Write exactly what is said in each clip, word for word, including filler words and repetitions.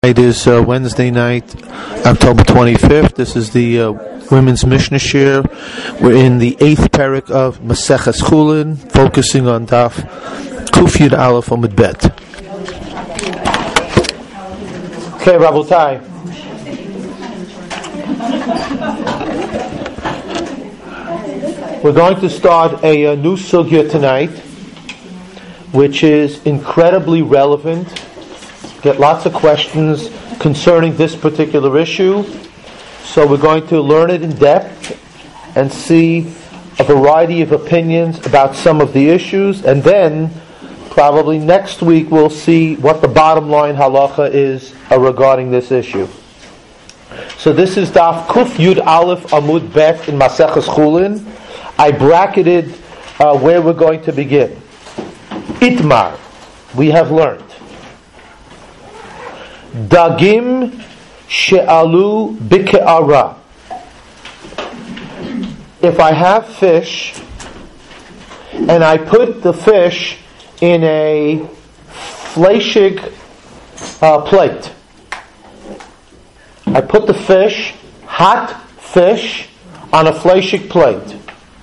It is uh, Wednesday night, October twenty-fifth. This is the uh, Women's Mishnah Shir. We're in the eighth parak of Maseches Chulin, focusing on Daf Kuf Yud Aleph Amud Bet. Okay, Rabotai. We're going to start a, a new sugya tonight, which is incredibly relevant. Get lots of questions concerning this particular issue. So we're going to learn it in depth and see a variety of opinions about some of the issues. And then, probably next week, we'll see what the bottom line halacha is uh, regarding this issue. So this is Daf Kuf Yud Aleph Amud Bet in Maseches Chulin. I bracketed uh, where we're going to begin. Itmar, we have learned. Dagim she'alu bike'ara. If I have fish and I put the fish in a fleshig uh, plate, I put the fish, hot fish, on a fleshig plate.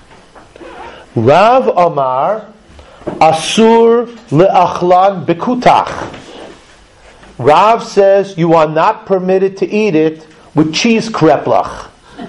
Rav Amar asur le'achlan bekutach. Rav says you are not permitted to eat it with cheese kreplach.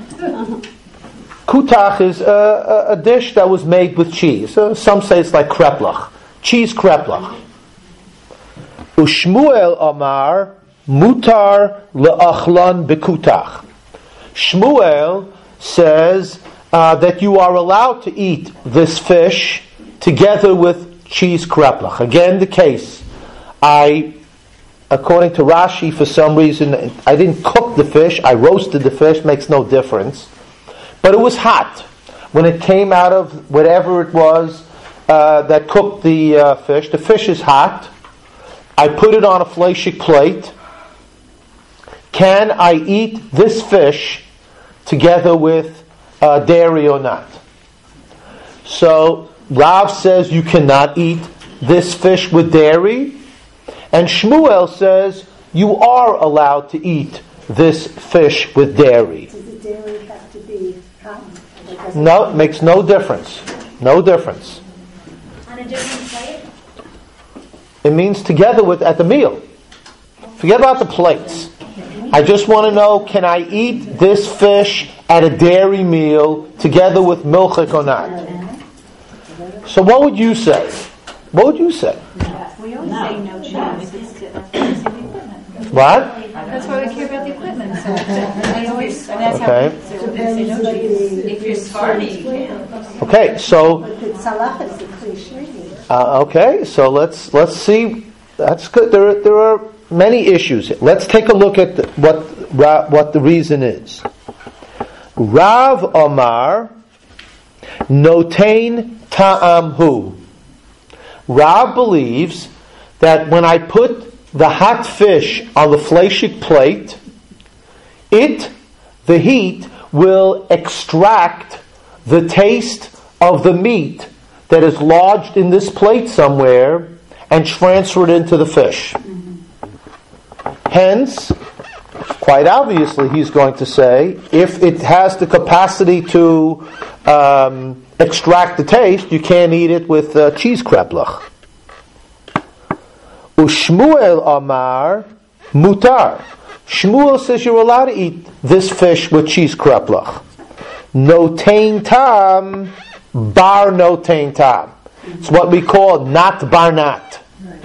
Kutach is a, a, a dish that was made with cheese. Uh, some say it's like kreplach. Cheese kreplach. Ushmuel Amar mutar le'achlan bekutach. Shmuel says uh, that you are allowed to eat this fish together with cheese kreplach. Again, the case. I... According to Rashi, for some reason, I didn't cook the fish. I roasted the fish. Makes no difference. But it was hot. When it came out of whatever it was uh, that cooked the uh, fish, the fish is hot. I put it on a fleshig plate. Can I eat this fish together with uh, dairy or not? So, Rav says you cannot eat this fish with dairy. And Shmuel says you are allowed to eat this fish with dairy. Does the dairy have to be hot? No, it makes no difference. No difference. On a different plate? It means together with at the meal. Forget about the plates. I just want to know, can I eat this fish at a dairy meal together with milchik or not? So what would you say? What would you say? We always no. say no cheese. What? That's why we care about the equipment. So I always, and that's okay. how so we say no cheese. If you're Sephardi, you can. Okay, so. Uh, okay, so let's let's see. That's good. There are, there are many issues. Let's take a look at the, what what the reason is. Rav Amar notain ta'am hu. Rav believes that when I put the hot fish on the fleshig plate, it, the heat, will extract the taste of the meat that is lodged in this plate somewhere and transfer it into the fish. Hence, quite obviously, he's going to say, if it has the capacity to um, extract the taste, you can't eat it with uh, cheese kreplach. Ushmuel Amar mutar. Shmuel says you're allowed to eat this fish with cheese kreplach. Notain tam, bar notain tam. It's what we call not bar not.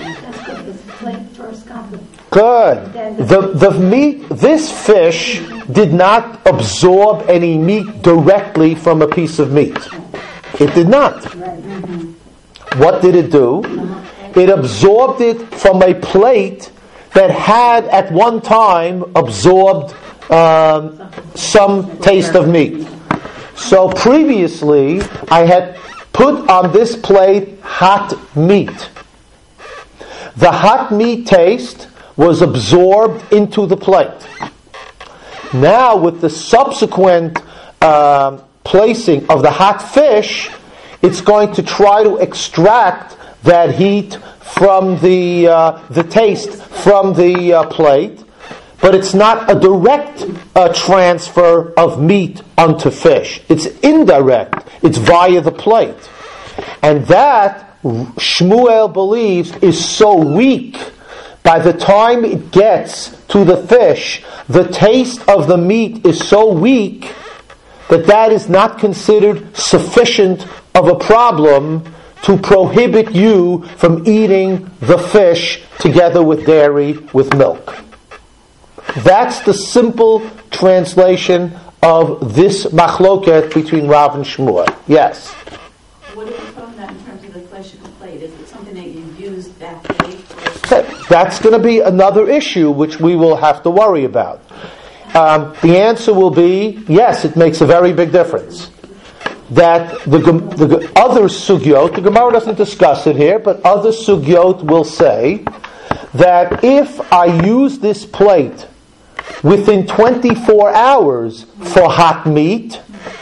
Good. The the meat, this fish did not absorb any meat directly from a piece of meat. It did not. What did it do? It absorbed it from a plate that had at one time absorbed um, some taste of meat. So previously, I had put on this plate hot meat. The hot meat taste was absorbed into the plate. Now, with the subsequent uh, placing of the hot fish, it's going to try to extract that heat from the uh, the taste from the uh, plate. but it's not a direct uh, transfer of meat onto fish. It's indirect. It's via the plate. And that, Shmuel believes, is so weak. By the time it gets to the fish, the taste of the meat is so weak that that is not considered sufficient of a problem to prohibit you from eating the fish together with dairy, with milk. That's the simple translation of this machloket between Rav and Shmuel. Yes? What are you talking about in terms of the flesh of the plate? Is it something that you use that day? That's going to be another issue which we will have to worry about. Um, the answer will be, yes, it makes a very big difference. That the, the other sugyot, the Gemara doesn't discuss it here, but other sugyot will say that if I use this plate within twenty-four hours for hot meat,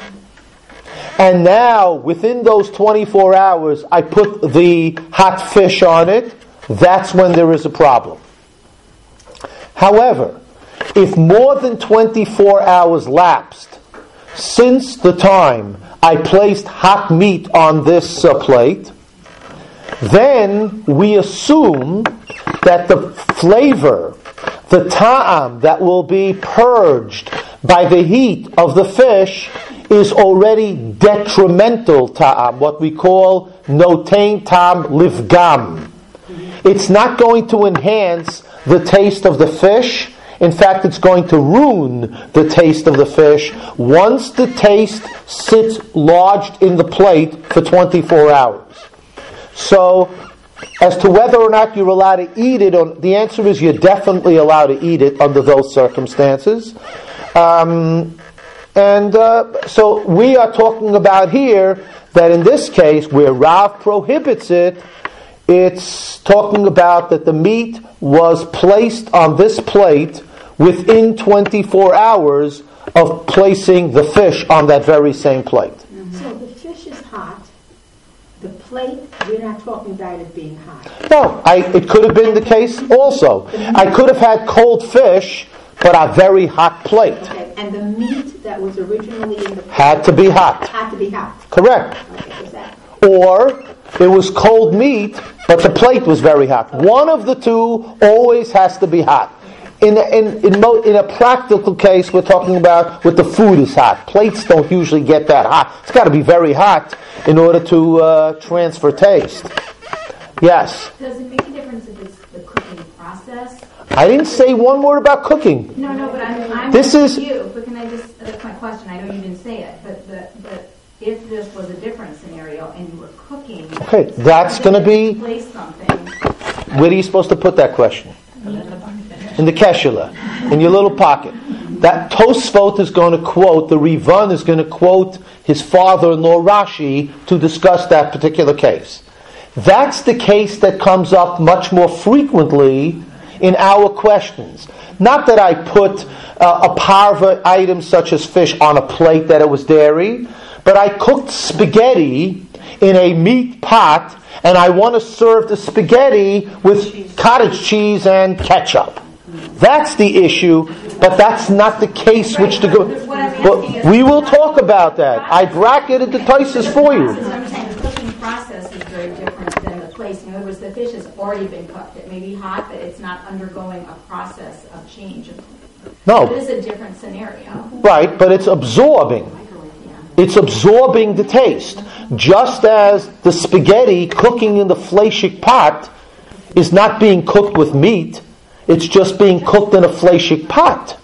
and now within those twenty-four hours I put the hot fish on it, that's when there is a problem. However, if more than twenty-four hours lapsed since the time I placed hot meat on this uh, plate, then we assume that the flavor, the ta'am that will be purged by the heat of the fish is already detrimental ta'am, what we call notein ta'am livgam. It's not going to enhance the taste of the fish. In fact, it's going to ruin the taste of the fish once the taste sits lodged in the plate for twenty-four hours. So, as to whether or not you're allowed to eat it, the answer is you're definitely allowed to eat it under those circumstances. Um, and uh, so we are talking about here that in this case, where Rav prohibits it, it's talking about that the meat was placed on this plate within twenty-four hours of placing the fish on that very same plate. Mm-hmm. So the fish is hot. The plate, we're not talking about it being hot. No, I, it could have been the case also. I could have had cold fish, but a very hot plate. Okay, and the meat that was originally in the plate had to be hot. Had to be hot. Correct. Okay, is that? Or it was cold meat, but the plate was very hot. One of the two always has to be hot. In a, in, in, mo, in a practical case, we're talking about what the food is hot. Plates don't usually get that hot. It's got to be very hot in order to uh, transfer taste. Yes? Does it make a difference if it's the cooking process? I didn't say one word about cooking. No, no, but I'm, I'm this is you. But can I just, that's my question. I know you didn't say it, but the, but if this was a different scenario and you were cooking, okay, that's going to be. Place something. Where are you supposed to put that question? In the keshula, in your little pocket. That Tosfot is going to quote, the Rivan is going to quote his father-in-law Rashi to discuss that particular case. That's the case that comes up much more frequently in our questions. Not that I put uh, a parva item such as fish on a plate that it was dairy, but I cooked spaghetti in a meat pot and I want to serve the spaghetti with cottage cheese and ketchup. That's the issue, but that's not the case which to go. Well, we will talk about that. I bracketed the Tosfos for you. I'm saying the cooking process is very different than the placing. In other words, the fish has already been cooked. It may be hot, but it's not undergoing a process of change. No. It is a different scenario. Right, but it's absorbing. It's absorbing the taste. Just as the spaghetti cooking in the fleshik pot is not being cooked with meat, it's just being cooked in a fleshik pot.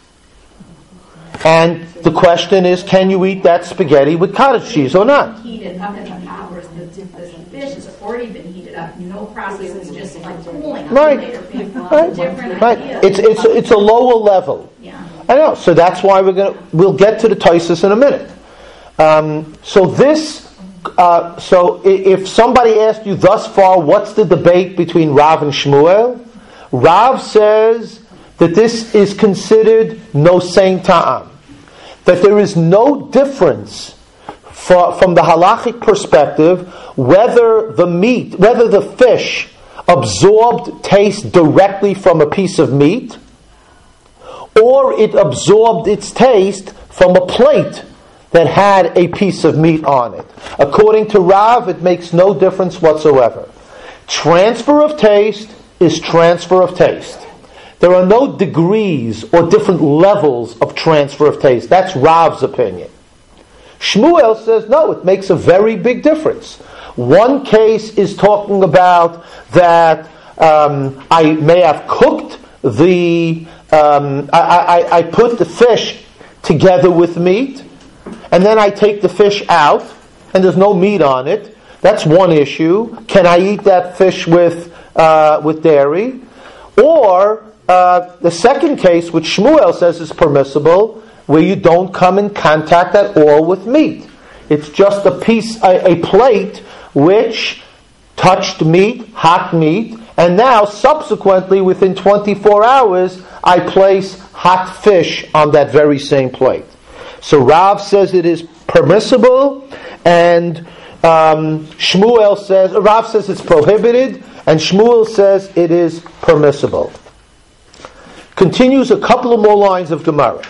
And the question is, can you eat that spaghetti with cottage cheese or not? Heated up in the pot, whereas the, the fish has already been heated up. No process is just like cooling. Right, right, different right. idea. It's it's it's a lower level. Yeah. I know. So that's why we're gonna we'll get to the Tosfos in a minute. Um, so this, uh, so if somebody asked you thus far, what's the debate between Rav and Shmuel? Rav says that this is considered nosein ta'am, that there is no difference for, from the halachic perspective whether the meat, whether the fish absorbed taste directly from a piece of meat, or it absorbed its taste from a plate that had a piece of meat on it. According to Rav, it makes no difference whatsoever. Transfer of taste is transfer of taste. There are no degrees or different levels of transfer of taste. That's Rav's opinion. Shmuel says, no, it makes a very big difference. One case is talking about that um, I may have cooked the, um, I, I, I put the fish together with meat, and then I take the fish out, and there's no meat on it. That's one issue. Can I eat that fish with uh, with dairy? Or uh, the second case, which Shmuel says is permissible, where you don't come in contact at all with meat. It's just a piece, a, a plate which touched meat, hot meat, and now subsequently within twenty-four hours I place hot fish on that very same plate. So Rav says it is permissible, and um, Shmuel says, Rav says it's prohibited, and Shmuel says it is permissible. Continues a couple of more lines of Gemara.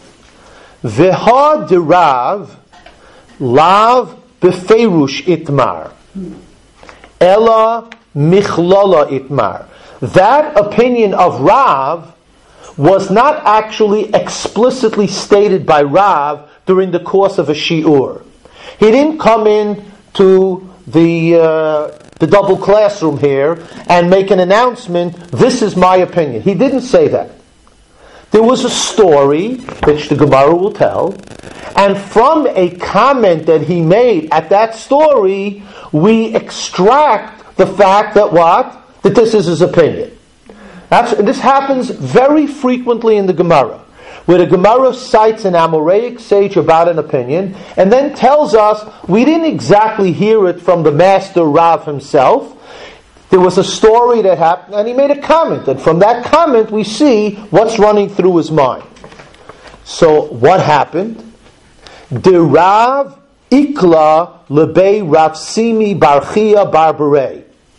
Veha de Rav lav beferush itmar, ella michlala itmar. That opinion of Rav was not actually explicitly stated by Rav during the course of a shiur. He didn't come in to the uh, the double classroom here and make an announcement, this is my opinion. He didn't say that. There was a story, which the Gemara will tell, and from a comment that he made at that story, we extract the fact that what? That this is his opinion. That's, this happens very frequently in the Gemara, where the Gemara cites an Amoraic sage about an opinion, and then tells us we didn't exactly hear it from the master Rav himself. There was a story that happened, and he made a comment, and from that comment we see what's running through his mind. So what happened? De Rav Ikla Lebei Rav Simi Bar Chia Bar Barei.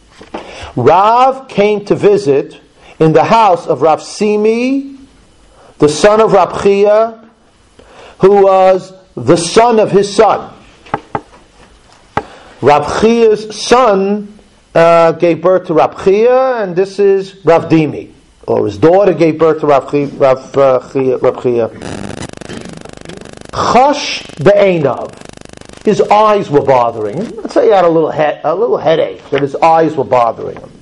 Rav came to visit in the house of Rav Simi, the son of Rav Chia, who was the son of his son. Rav Chia's son uh, gave birth to Rav Chia, and this is Rav Dimi, or his daughter gave birth to Rav Chia. Rav, uh, Chia, Rav Chia. Chash be'einav. His eyes were bothering him. Let's say he had a little head, a little headache, that his eyes were bothering him.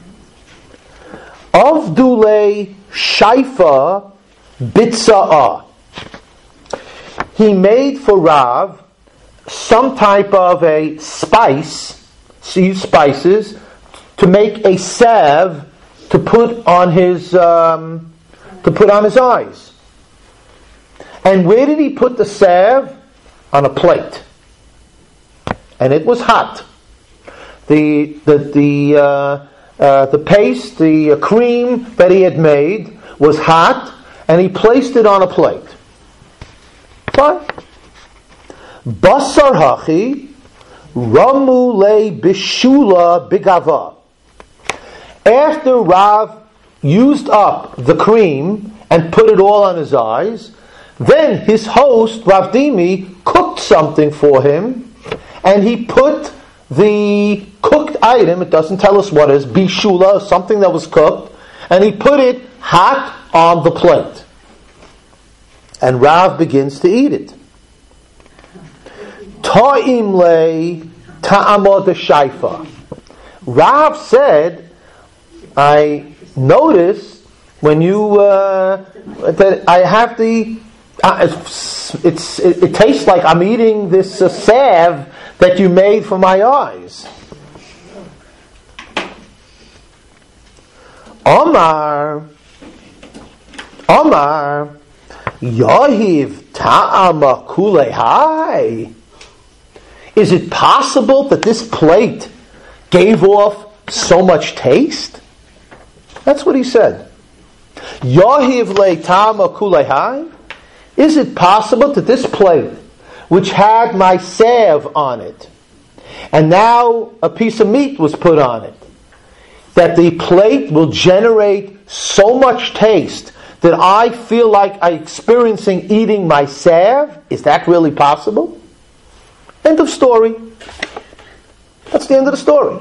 Avdulei shaifa bitza'ah. He made for Rav some type of a spice, see spices, to make a salve to put on his um, to put on his eyes. And where did he put the salve? On a plate, and it was hot. The the the uh, uh, the paste, the uh, cream that he had made was hot, and he placed it on a plate. Fine. Basar hachi ramu le bishula bigava. After Rav used up the cream and put it all on his eyes, then his host, Rav Dimi, cooked something for him, and he put the cooked item, it doesn't tell us what it is, bishula, something that was cooked, and he put it hot on the plate. And Rav begins to eat it. Ta'im le ta'amod shaifa. Rav said, I noticed when you uh, that I have the uh, it's, it's it, it tastes like I'm eating this uh, salve that you made for my eyes. Omar, Omar, Yahiv ta'ama kulehai. Is it possible that this plate gave off so much taste? That's what he said. Yahiv le ta'ama kulehai. Is it possible that this plate, which had my salve on it, and now a piece of meat was put on it, that the plate will generate so much taste that I feel like I'm experiencing eating my salve? Is that really possible? End of story. That's the end of the story.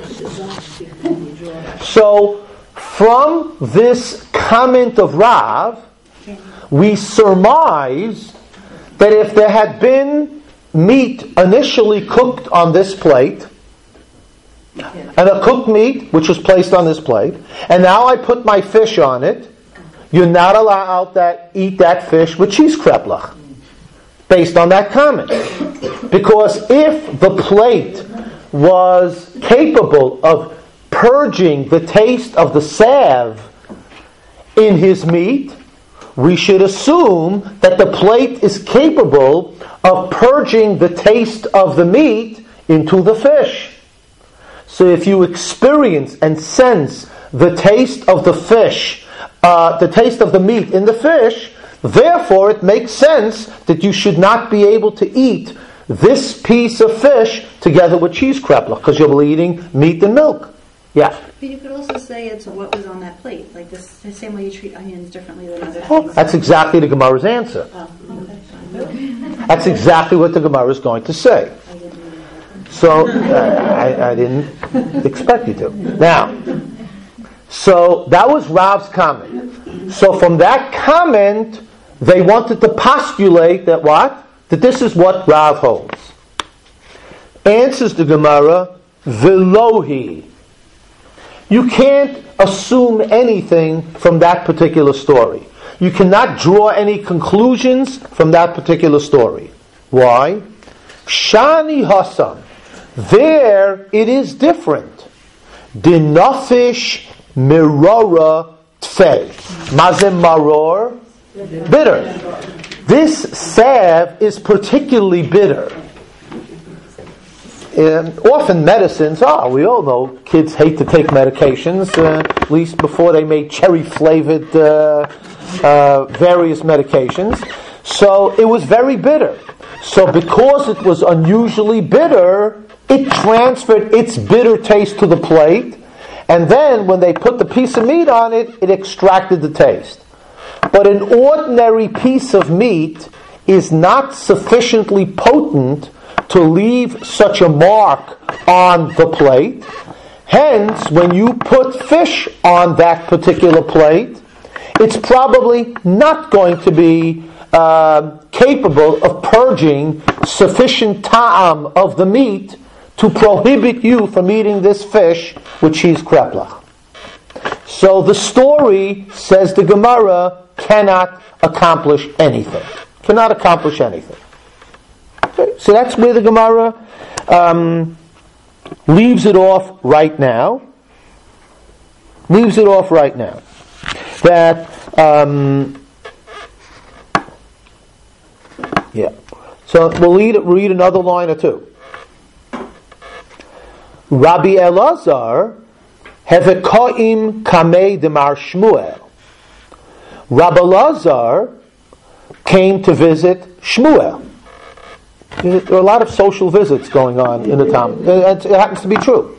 So, from this comment of Rav, we surmise that if there had been meat initially cooked on this plate, and a cooked meat which was placed on this plate, and now I put my fish on it, you're not allowed to eat that fish with cheese kreplach, based on that comment. Because if the plate was capable of purging the taste of the salve in his meat, we should assume that the plate is capable of purging the taste of the meat into the fish. So if you experience and sense the taste of the fish, uh, the taste of the meat in the fish, therefore it makes sense that you should not be able to eat this piece of fish together with cheese kreplach, because you'll be eating meat and milk. Yeah. But you could also say it's what was on that plate, like this, the same way you treat onions differently than other Well, things. that's exactly the Gemara's answer. Oh, okay. That's exactly what the Gemara is going to say. So, uh, I, I didn't expect you to. Now, so that was Rav's comment. So from that comment, they wanted to postulate that what? That this is what Rav holds. Answers the Gemara, Velohi. You can't assume anything from that particular story. You cannot draw any conclusions from that particular story. Why? Shani Hassan. There it is different. Dinafish mirora tfei. Mazem maror. Bitter. This salve is particularly bitter. And often medicines are, we all know kids hate to take medications, uh, at least before they made cherry-flavored uh, uh, various medications. So it was very bitter. So because it was unusually bitter, it transferred its bitter taste to the plate, and then when they put the piece of meat on it, it extracted the taste. But an ordinary piece of meat is not sufficiently potent to leave such a mark on the plate. Hence, when you put fish on that particular plate, it's probably not going to be uh, capable of purging sufficient ta'am of the meat to prohibit you from eating this fish with cheese kreplach. So the story, says the Gemara, cannot accomplish anything. Cannot accomplish anything. Okay, so that's where the Gemara um, leaves it off right now. Leaves it off right now. That, um, yeah. So we'll read, read another line or two. Rabbi Elazar hevekaim kamei demar Shmuel. Rabbi Elazar came to visit Shmuel. There are a lot of social visits going on in the town. It happens to be true.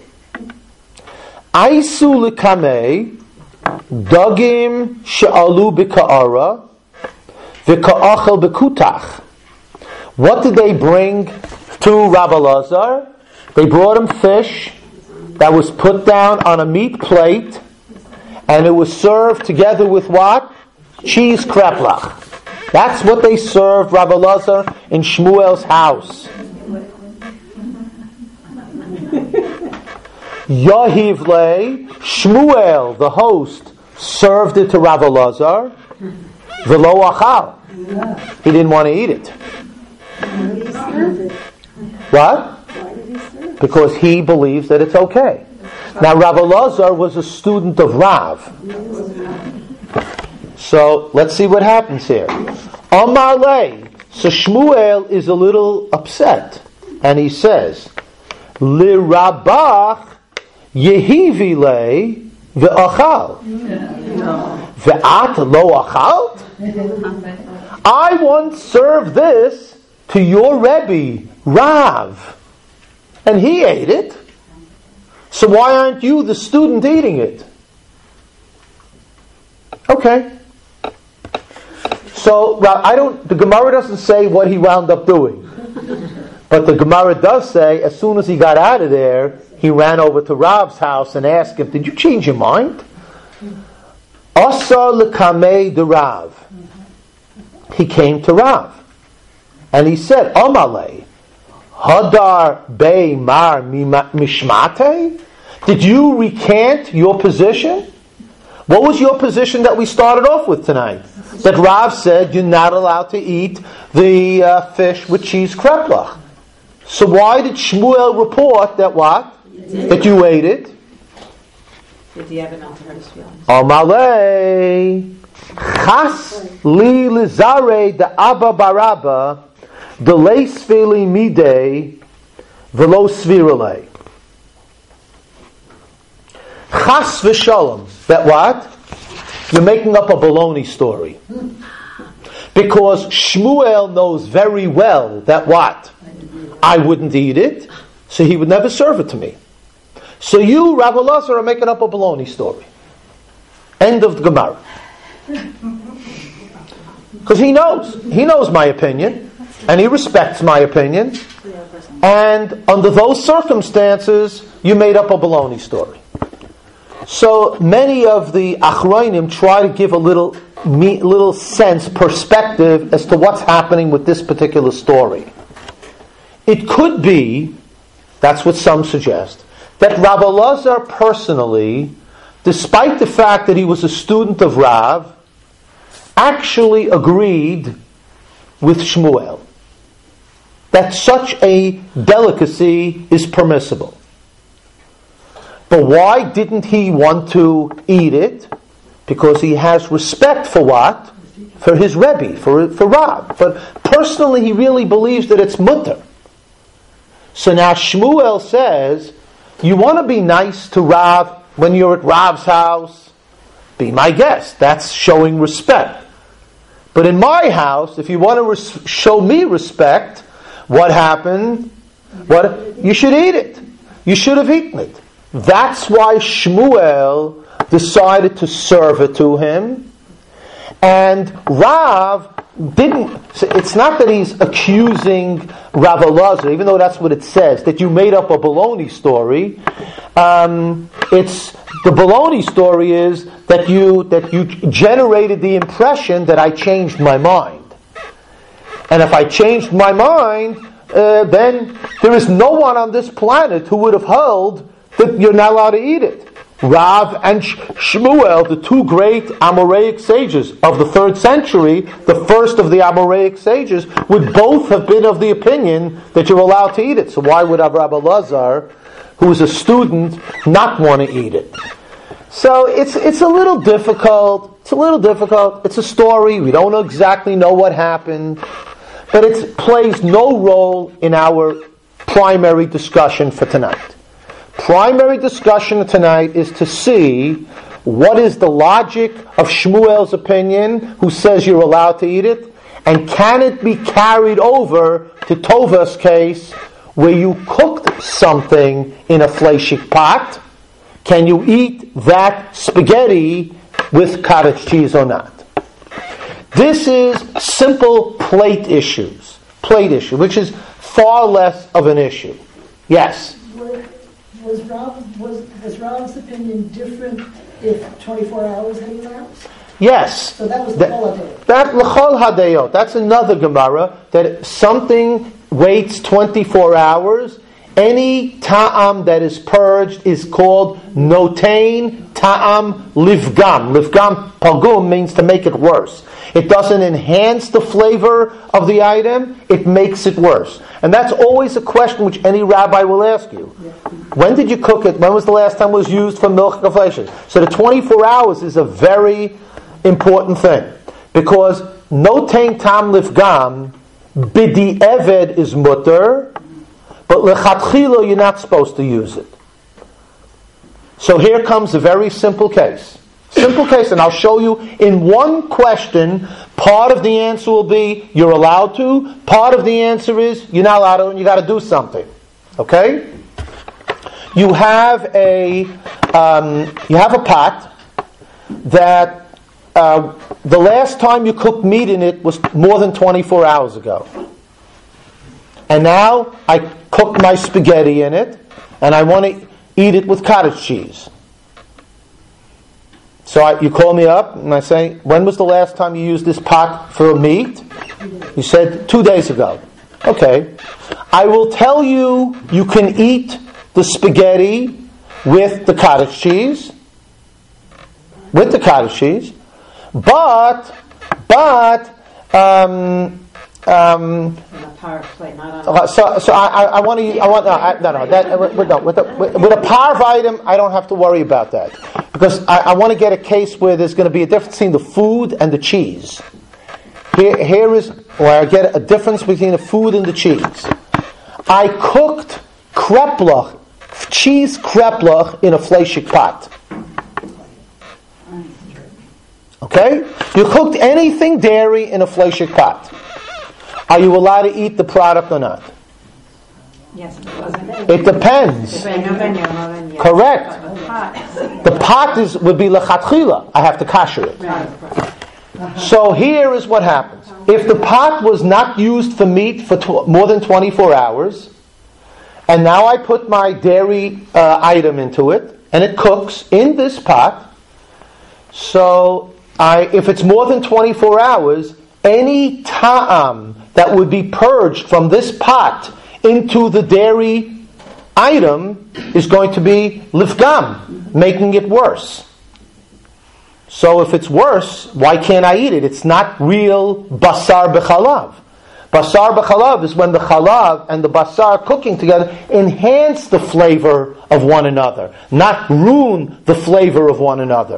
Aisu likamei dagim she'alu b'ka'ara v'ka'achel b'kutach. What did they bring to Rabbi Elazar? They brought him fish that was put down on a meat plate, and it was served together with what? Cheese kreplach. That's what they served Rabbi Elazar in Shmuel's house. Yahivle, Shmuel, the host, served it to Rabbi Elazar. V'lo achal. He didn't want to eat it. What? Because he believes that it's okay. Now, Rabbi Elazar was a student of Rav. So, let's see what happens here. Amar lei. So Shmuel is a little upset. And he says, Li rabach yehivi lei ve'achal. Ve'at lo achalt? I once served this to your Rebbe, Rav. And he ate it. So why aren't you, the student, eating it? Okay. So I don't. The Gemara doesn't say what he wound up doing, but the Gemara does say as soon as he got out of there, he ran over to Rav's house and asked him, "Did you change your mind?" Asa lekamei de Rav. He came to Rav, and he said, "Amalei, hadar bei mar mishmate." Did you recant your position? What was your position that we started off with tonight? That Rav said you're not allowed to eat the uh, fish with cheese kreplach. So why did Shmuel report that what? That you ate it? Did you ever not hurt his feelings? Amalei chas li lizare de abba baraba de le svili midei velo svirale. Chas v'shalom. That what? You're making up a baloney story. Because Shmuel knows very well that what? I wouldn't eat it, so he would never serve it to me. So you, Rav Elazar, are making up a baloney story. End of the Gemara. Because he knows. He knows my opinion, and he respects my opinion. And under those circumstances, you made up a baloney story. So many of the Achronim try to give a little little sense, perspective as to what's happening with this particular story. It could be, that's what some suggest, that Rav Elazar personally, despite the fact that he was a student of Rav, actually agreed with Shmuel that such a delicacy is permissible. But why didn't he want to eat it? Because he has respect for what? For his Rebbe, for, for Rav. But personally he really believes that it's mutter. So now Shmuel says, you want to be nice to Rav when you're at Rav's house? Be my guest. That's showing respect. But in my house, if you want to res- show me respect, what happened? What? You should eat it. You should have eaten it. That's why Shmuel decided to serve it to him. And Rav didn't, it's not that he's accusing Rav Elazar, even though that's what it says, that you made up a baloney story. Um, it's, the baloney story is that you, that you generated the impression that I changed my mind. And if I changed my mind, uh, then there is no one on this planet who would have held that you're not allowed to eat it. Rav and Shmuel, the two great Amoraic sages of the third century, the first of the Amoraic sages, would both have been of the opinion that you're allowed to eat it. So why would Rabbi Elazar, who is a student, not want to eat it? So it's it's a little difficult. It's a little difficult. It's a story. We don't exactly know what happened, but it plays no role in our primary discussion for tonight. Primary discussion tonight is to see what is the logic of Shmuel's opinion, who says you're allowed to eat it, and can it be carried over to Tova's case, where you cooked something in a fleshik pot. Can you eat that spaghetti with cottage cheese or not? This is simple plate issues, plate issue, which is far less of an issue. Yes. Was Rav, was, was Rav's opinion different if twenty-four hours had elapsed? Yes. So that was the that, holiday. That l'chol hadayot. That's another Gemara, that something waits twenty-four hours. Any ta'am that is purged is called notain ta'am livgam. Livgam pagum means to make it worse. It doesn't enhance the flavor of the item, it makes it worse. And that's always a question which any rabbi will ask you. When did you cook it? When was the last time it was used for milk inflation? So the twenty-four hours is a very important thing. Because notain ta'am livgam, bidi eved is mutter, but lechatchila you're not supposed to use it. So here comes a very simple case. Simple case, and I'll show you in one question. Part of the answer will be you're allowed to. Part of the answer is you're not allowed to, and you got to do something. Okay? You have a um, you have a pot that uh, the last time you cooked meat in it was more than twenty-four hours ago. And now I cooked my spaghetti in it, and I want to eat it with cottage cheese. So I, you call me up, and I say, when was the last time you used this pot for meat? You said, two days ago. Okay. I will tell you, you can eat the spaghetti with the cottage cheese, with the cottage cheese, but, but, um, um, so, so I, I, I want to, I want, no, I, no, no, that, with, no, with, a, with, with a parv item, I don't have to worry about that. Because I, I want to get a case where there's going to be a difference between the food and the cheese. Here, here is where I get a difference between the food and the cheese. I cooked kreplach, cheese kreplach in a fleshik pot. Okay? You cooked anything dairy in a fleshik pot. Are you allowed to eat the product or not? Yes. It depends. Correct. The pot is would be lechatchila. I have to kasher it. So here is what happens. If the pot was not used for meat for tw- more than twenty-four hours, and now I put my dairy uh, item into it, and it cooks in this pot, so I, if it's more than twenty-four hours, any ta'am that would be purged from this pot into the dairy item is going to be lifgam, making it worse. So if it's worse, why can't I eat it? It's not real basar b'chalav. Basar b'chalav is when the chalav and the basar cooking together enhance the flavor of one another, not ruin the flavor of one another.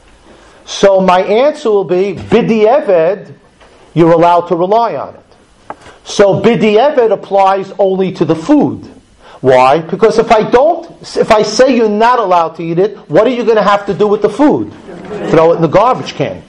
So my answer will be, b'di'eved, you're allowed to rely on it. So b'di'eved applies only to the food. Why? Because if I don't, if I say you're not allowed to eat it, what are you going to have to do with the food? Throw it in the garbage can.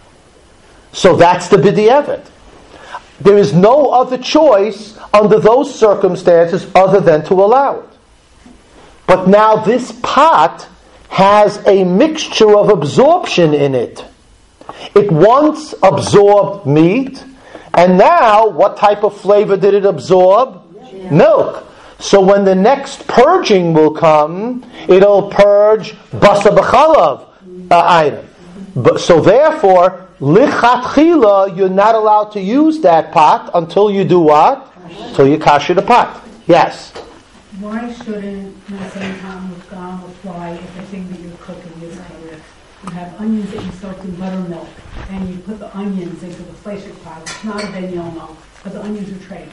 So that's the b'di'eved. There is no other choice under those circumstances other than to allow it. But now this pot has a mixture of absorption in it. It once absorbed meat, and now what type of flavor did it absorb? Yeah. Milk. So when the next purging will come, it'll purge basa b'chalav uh, item. But, so therefore, lichatchila, you're not allowed to use that pot until you do what? Until you kasher the pot. Yes? Why shouldn't the same time with gam apply if the thing that you're cooking is covered? You have onions that you soak in buttermilk, and you put the onions into the fleshik pot. It's not a ben yomo, but the onions are trade.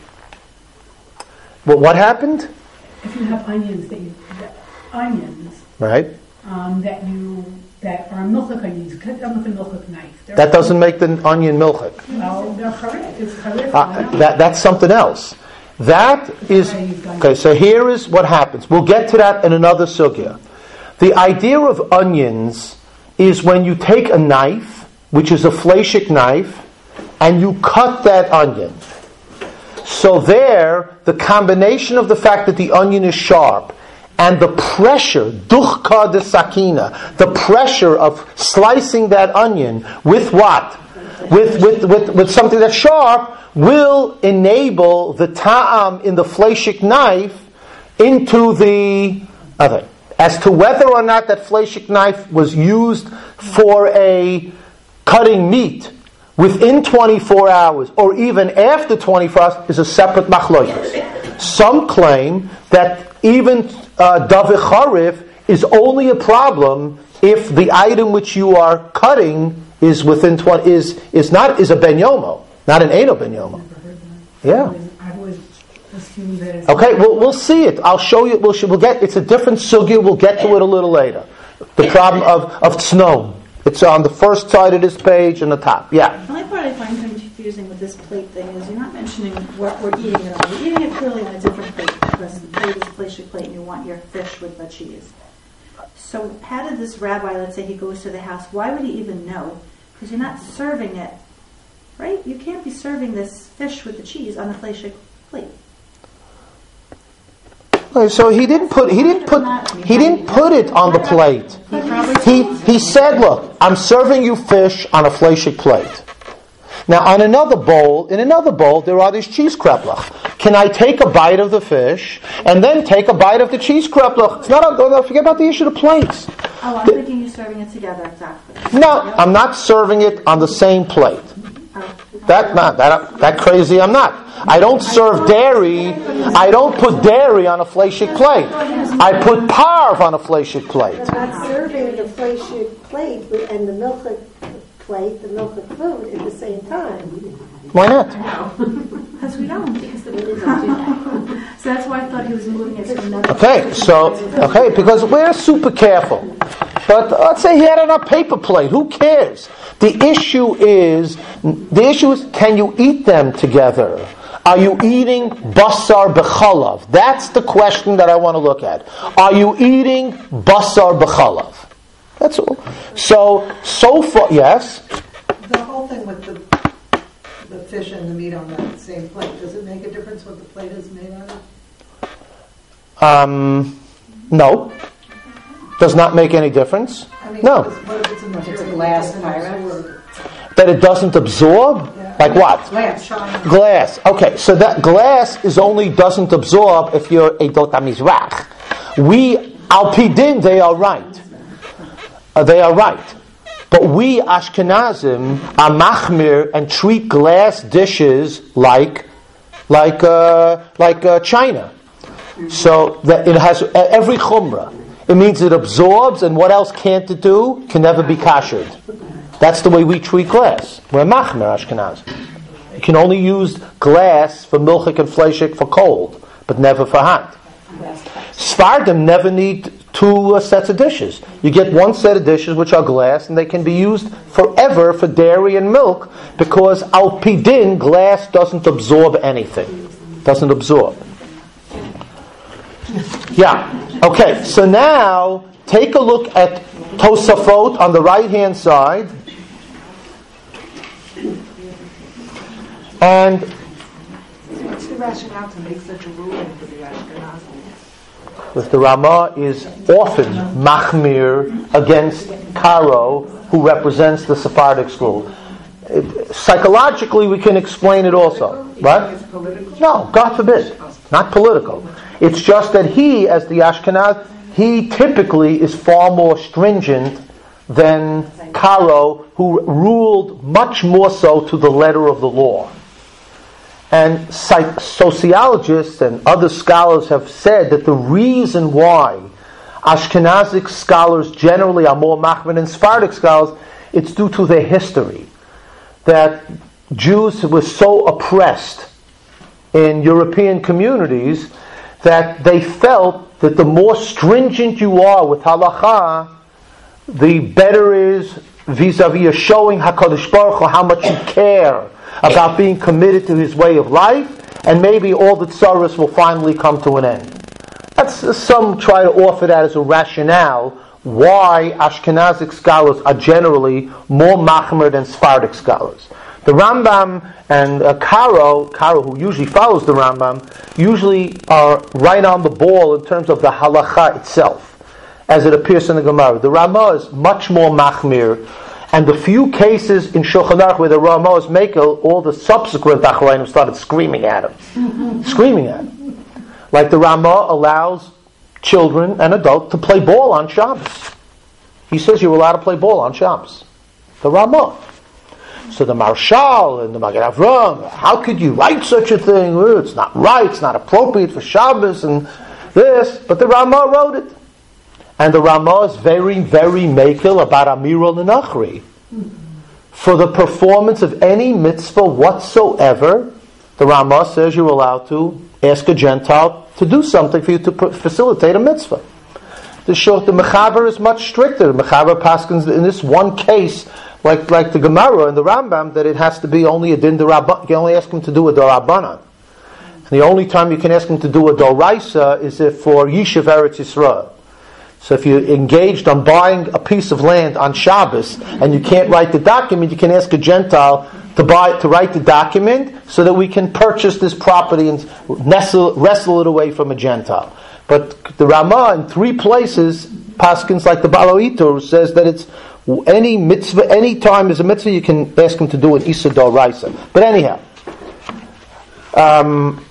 Well, what happened? If you have onions that you, that, onions, right, um, that you that are milchik onions, cut them with a milchik knife. They're that doesn't make the onion milchik. Well, they're correct. It's correct. Uh, that that's something else. That is okay. So here is what happens. We'll get to that in another sugya. The idea of onions is when you take a knife, which is a fleshik knife, and you cut that onion. So there, the combination of the fact that the onion is sharp and the pressure, duchka de sakina, the pressure of slicing that onion with what? With, with, with, with something that's sharp, will enable the ta'am in the fleshik knife into the other. As to whether or not that fleshik knife was used for a cutting meat within twenty-four hours or even after twenty-four hours is a separate machlokes. Some claim that even uh, davich harif is only a problem if the item which you are cutting is within twenty is is not is a ben yomo, not an eno ben yomo. Yeah. I've always assumed that it's Okay, we'll we'll see it. I'll show you. We'll we'll get. It's a different sugya. We'll get to it a little later. The problem of of tznom. It's on the first side of this page and the top. Yeah. The only part I find confusing with this plate thing is you're not mentioning what we're eating it on. We're eating it clearly on a different plate because the plate is a fleshik plate and you want your fish with the cheese. So how did this rabbi, let's say he goes to the house, why would he even know? Because you're not serving it, right? You can't be serving this fish with the cheese on the fleshik plate. So he didn't put he didn't put he didn't put it on the plate. He he said, "Look, I'm serving you fish on a fleshig plate." Now, on another bowl, in another bowl, there are these cheese kreplach. Can I take a bite of the fish and then take a bite of the cheese kreplach? It's not. Don't forget about the issue of plates. Oh, I'm thinking you're serving it together, exactly. No, I'm not serving it on the same plate. That not that that crazy. I'm not. I don't serve dairy. I don't put dairy on a fleshig plate. I put parv on a fleshig plate. But not serving the fleshig plate and the milchik plate, the milchik food at the same time. Why not? Because we don't. Because the do that. So that's why I thought he was moving it to another. Okay, so okay, because we're super careful. But let's say he had it on a paper plate. Who cares? The issue is, the issue is, can you eat them together? Are you eating basar b'chalav? That's the question that I want to look at. Are you eating basar b'chalav? That's all. So, so far, yes? The whole thing with the the fish and the meat on the same plate, does it make a difference what the plate is made out of? Um, no. Does not make any difference? I mean, No. what if it's a material glass that doesn't absorb? That it doesn't absorb? Yeah. Like what? Glass. China. Glass. Okay, so that glass is only doesn't absorb if you're a dot hamizrach. We, al pidin, they are right. Uh, they are right. But we Ashkenazim are machmir and treat glass dishes like, like, uh, like uh, China. So that it has uh, every chumrah. It means it absorbs, and what else can't it do? Can never be kashered. That's the way we treat glass. We're machmir Ashkenaz. You can only use glass for milchik and fleshik for cold, but never for hot. Sfardim never need two uh, sets of dishes. You get one set of dishes which are glass, and they can be used forever for dairy and milk, because al pidin, glass doesn't absorb anything. Doesn't absorb. Yeah. Okay, so now take a look at Tosafot on the right-hand side. And What's the rationale to make such a ruling for the Ashkenazi? with the Ramah is often machmir against Karo, who represents the Sephardic school. It, psychologically, we can explain it also. Right? It's political? No, God forbid. Not political. It's just that he, as the Ashkenaz, he typically is far more stringent than Karo, who ruled much more so to the letter of the law. And psych- sociologists and other scholars have said that the reason why Ashkenazic scholars generally are more machmir than Sephardic scholars, it's due to their history. That Jews were so oppressed in European communities that they felt that the more stringent you are with halacha, the better is vis-a-vis showing HaKadosh Baruch Hu how much you care about being committed to His way of life, and maybe all the tsaros will finally come to an end. That's, some try to offer that as a rationale why Ashkenazic scholars are generally more machmir than Sephardic scholars. The Rambam and uh, Karo, Karo, who usually follows the Rambam, usually are right on the ball in terms of the halacha itself, as it appears in the Gemara. The Ramah is much more machmir, and the few cases in Shulchan Aruch where the Ramah is mekel, all the subsequent Acharayim started screaming at him, screaming at him. Like the Ramah allows children and adults to play ball on Shabbos. He says you're allowed to play ball on Shabbos. The Ramah. So the Marshal and the Magen Avram, how could you write such a thing? It's not right, it's not appropriate for Shabbos and this, but the Ramah wrote it. And the Ramah is very, very mekel about Amirul and Nachri. For the performance of any mitzvah whatsoever, the Ramah says you're allowed to ask a Gentile to do something for you to facilitate a mitzvah. The short, the Mechaber is much stricter. The Mechaber paskins in this one case, like like the Gemara and the Rambam, that it has to be only a din d'Rabbanan. You can only ask him to do a d'Rabbanan. And the only time you can ask him to do a d'Oraisa is if for Yishuv Eretz Yisrael. So if you're engaged on buying a piece of land on Shabbos and you can't write the document, you can ask a Gentile to buy to write the document so that we can purchase this property and nestle, wrestle it away from a Gentile. But the Ramah in three places, Paskins like the Baloitur, says that it's any mitzvah, any time is a mitzvah, you can ask him to do an Issa D'Oraisa. But anyhow, um,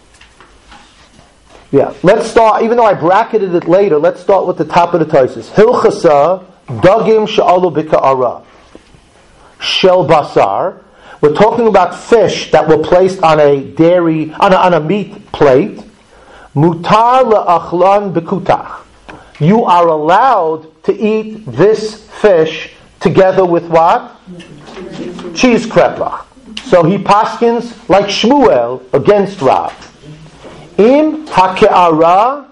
yeah, let's start, even though I bracketed it later, let's start with the top of the Taisus. Hilchasa, Dagim Sha'alu Bika'ara, Shel Basar. We're talking about fish that were placed on a dairy, on a, on a meat plate. Mutar le'achlan bekutach. You are allowed to eat this fish together with what? Cheese kreplach. So he paskins like Shmuel against Rav. Im hake'ara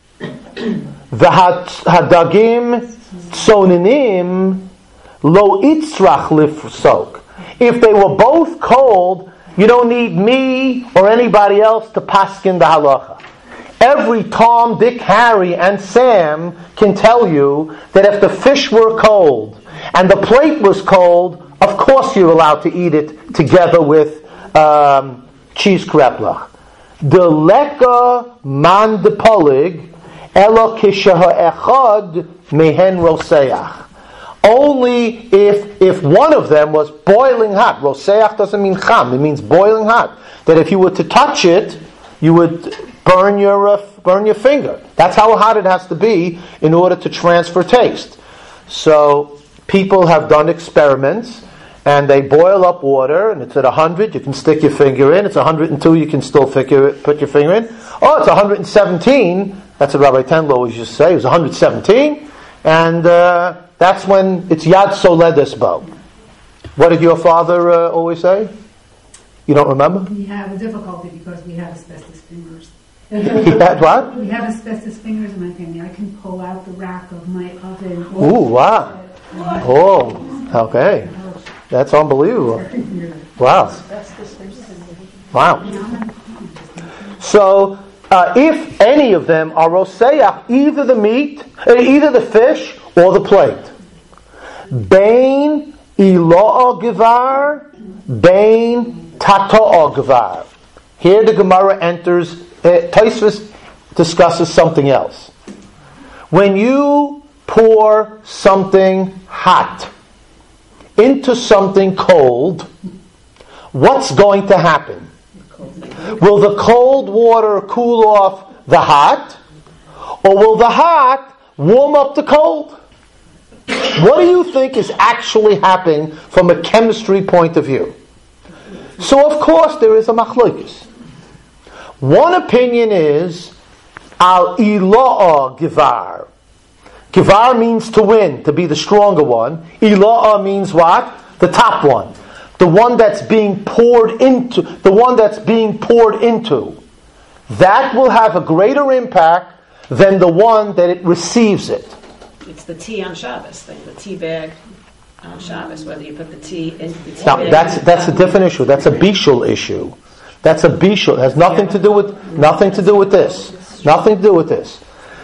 v'hadagim tsoninim lo itzrach lifsok. If they were both cold, you don't need me or anybody else to paskin the halacha. Every Tom, Dick, Harry, and Sam can tell you that if the fish were cold and the plate was cold, of course you're allowed to eat it together with um, cheese kreplach. The leka man de polig elo kishaha echad mehen roseach. Only if if one of them was boiling hot. Roseach doesn't mean cham; it means boiling hot. That if you were to touch it, you would burn your uh, burn your finger. That's how hot it has to be in order to transfer taste. So people have done experiments, and they boil up water, and it's at one hundred. You can stick your finger in. It's one hundred two. You can still figure, put your finger in. Oh, it's one hundred seventeen. That's what Rabbi Tendler always used to say. It was one hundred seventeen, and uh, that's when it's Yad Soledes Bo. What did your father uh, always say? You don't remember? We have a difficulty because we have asbestos fingers. He had what? We have asbestos fingers in my family. I can pull out the rack of my oven. Ooh, wow. Oh, okay. That's unbelievable. Wow. Wow. So, uh, if any of them are roseach, either the meat, either the fish, or the plate. Bain ilo'o givar, bain tato'o givar. Here the Gemara enters, uh, Tosfos discusses something else. When you pour something hot into something cold, what's going to happen? Will the cold water cool off the hot, or will the hot warm up the cold? What do you think is actually happening from a chemistry point of view? So of course there is a machlokes. One opinion is al ilo'a givar. Givar means to win, to be the stronger one. Ilo'a means what? The top one. The one that's being poured into, the one that's being poured into. That will have a greater impact than the one that it receives it. It's the tea on Shabbos thing, the tea bag on Shabbos, whether you put the tea in the tea Now, bag. that's that's a different issue. That's a bishul issue. That's a bishul. It has nothing to do with nothing to do with this. Nothing to do with this.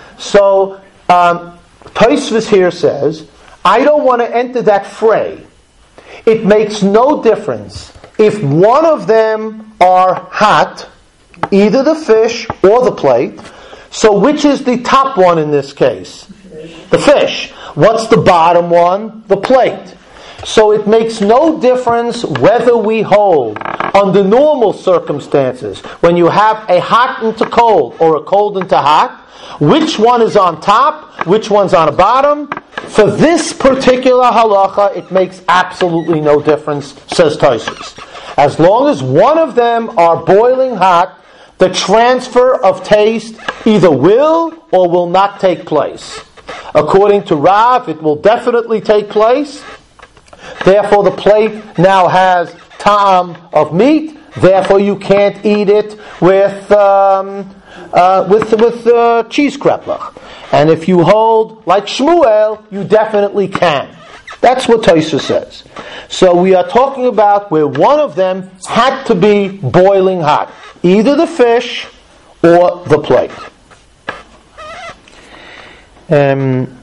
So um, Tosfos here says, I don't want to enter that fray. It makes no difference if one of them are hot, either the fish or the plate. So which is the top one in this case? The fish. What's the bottom one? The plate. So it makes no difference whether we hold, under normal circumstances, when you have a hot into cold or a cold into hot, which one is on top, which one's on the bottom. For this particular halacha, it makes absolutely no difference, says Tosfos. As long as one of them are boiling hot, the transfer of taste either will or will not take place. According to Rav, it will definitely take place. Therefore, the plate now has ta'am of meat. Therefore, you can't eat it with um, uh, with with uh, cheese kreplach. And if you hold like Shmuel, you definitely can. That's what Tosfos says. So we are talking about where one of them had to be boiling hot, either the fish or the plate. Um,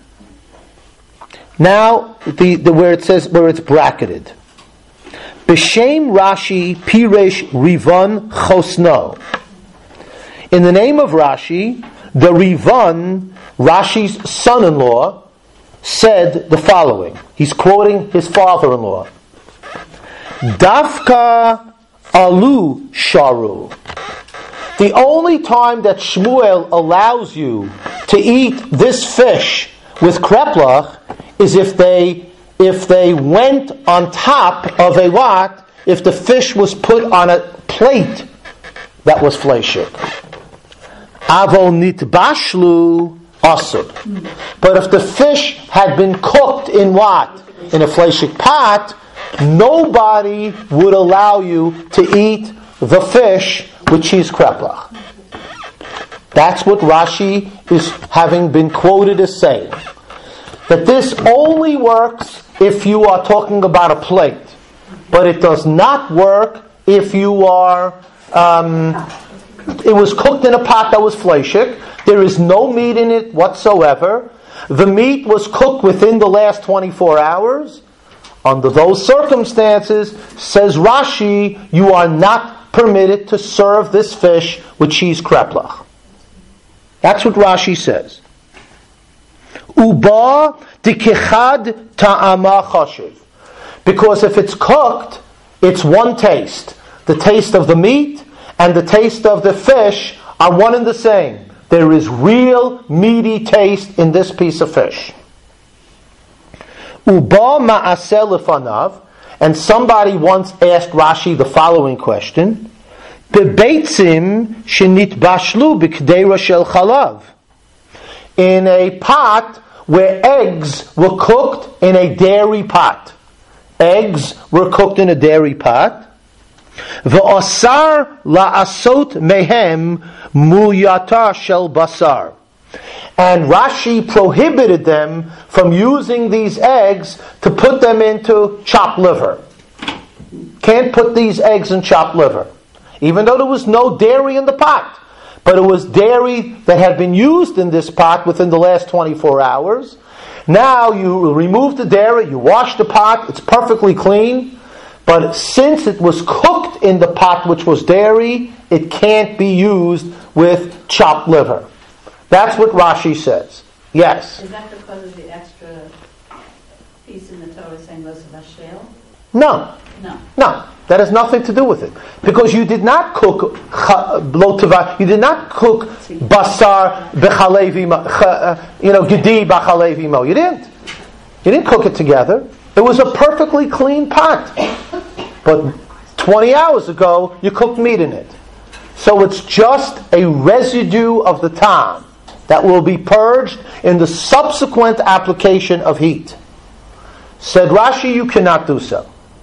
now, the, the where it says where it's bracketed. B'shem Rashi Piresh Rivan Chosno. In the name of Rashi, the Rivan, Rashi's son-in-law, said the following. He's quoting his father-in-law. Dafka alu sharu. The only time that Shmuel allows you to eat this fish with kreplach is if they if they went on top of a what? If the fish was put on a plate that was fleshik. Avo nitbashlu asur. But if the fish had been cooked in what? In a fleshik pot, nobody would allow you to eat the fish with cheese kreplach. That's what Rashi is having been quoted as saying. That this only works if you are talking about a plate, but it does not work if you are. Um, it was cooked in a pot that was fleshik. There is no meat in it whatsoever. The meat was cooked within the last twenty-four hours. Under those circumstances, says Rashi, you are not permitted to serve this fish with cheese kreplach. That's what Rashi says. Uba dikechad ta'ama chashiv. Because if it's cooked, it's one taste. The taste of the meat and the taste of the fish are one and the same. There is real meaty taste in this piece of fish. Uba ma'aseh lefanav, and somebody once asked Rashi the following question: Bebeitzim shenitbashlu b'kdeira shel chalav. In a pot where eggs were cooked in a dairy pot. Eggs were cooked in a dairy pot. V'asar la'asot mehem mulyata shel basar. And Rashi prohibited them from using these eggs to put them into chopped liver. Can't put these eggs in chopped liver. Even though there was no dairy in the pot. But it was dairy that had been used in this pot within the last twenty-four hours. Now you remove the dairy, you wash the pot, it's perfectly clean. But since it was cooked in the pot which was dairy, it can't be used with chopped liver. That's what Rashi says. Yes? Is that because of the extra piece in the Torah saying Los Vashel? No. No. No. That has nothing to do with it. Because you did not cook you did not cook basar b'chalev, you know, gedi b'chalev imo. You didn't. You didn't cook it together. It was a perfectly clean pot. But twenty hours ago, you cooked meat in it. So it's just a residue of the tam that will be purged in the subsequent application of heat. Said Rashi, you cannot do so.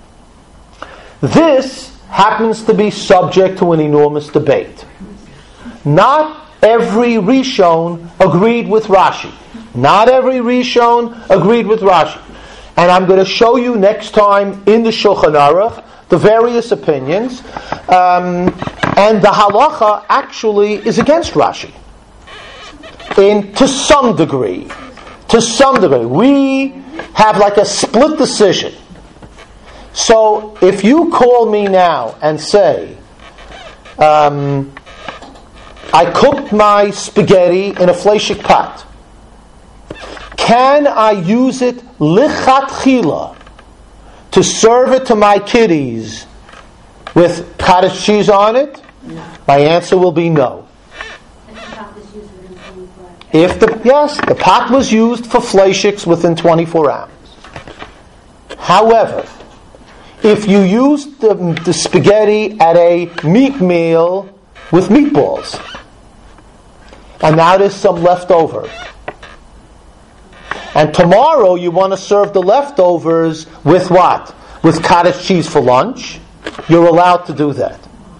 This happens to be subject to an enormous debate. Not every Rishon agreed with Rashi. Not every Rishon agreed with Rashi. And I'm going to show you next time in the Shulchan Aruch the various opinions. Um, and the halacha actually is against Rashi. In, to some degree. To some degree. We have like a split decision. So, if you call me now and say, um, I cooked my spaghetti in a fleshik pot, can I use it lichatchila to serve it to my kiddies with cottage cheese on it? No. My answer will be no. If the yes, the pot was used for fleshiks within twenty-four hours. However, if you use the, the spaghetti at a meat meal with meatballs, and now there's some left over, and tomorrow you want to serve the leftovers with what? With cottage cheese for lunch, you're allowed to do that.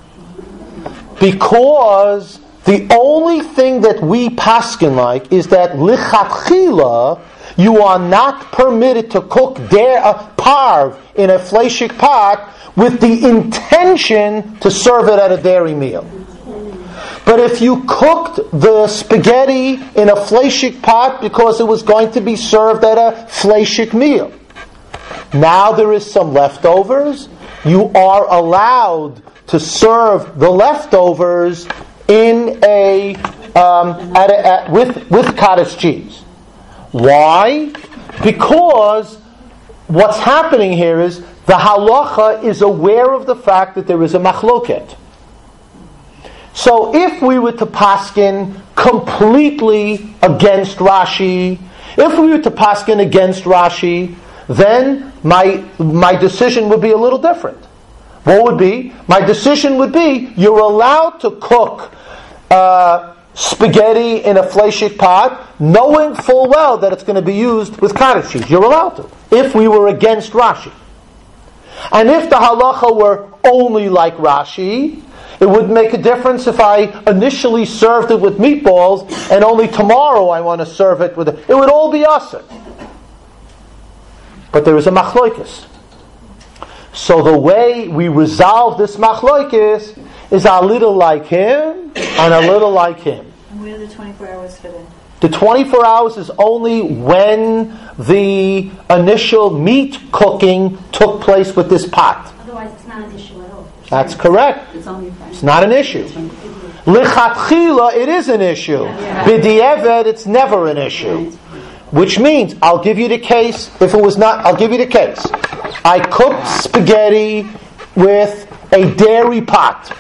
Because the only thing that we paskin like is that lichatchila, you are not permitted to cook der, uh, parv in a fleshik pot with the intention to serve it at a dairy meal. But if you cooked the spaghetti in a fleishik pot because it was going to be served at a fleishik meal, now there is some leftovers, you are allowed to serve the leftovers in a, um, at a at, with with cottage cheese. Why? Because what's happening here is the halacha is aware of the fact that there is a machloket. So if we were to paskin completely against Rashi, if we were to paskin against Rashi, then my my decision would be a little different. What would be? My decision would be you're allowed to cook uh, spaghetti in a fleishik pot, knowing full well that it's going to be used with cottage cheese. You're allowed to, if we were against Rashi. And if the halacha were only like Rashi, it wouldn't make a difference if I initially served it with meatballs and only tomorrow I want to serve it with it. It would all be asur. But there is a machloikis. So the way we resolve this machloikis is a little like him and a little like him. And where do the twenty-four hours fit in? The twenty-four hours is only when the initial meat cooking took place with this pot. Otherwise, it's not an issue at all. That's correct. It's only It's not an issue. Lichatchila, it is an issue. B'di'eved, it's never an issue. Which means, I'll give you the case, if it was not, I'll give you the case. I cooked spaghetti with a dairy pot.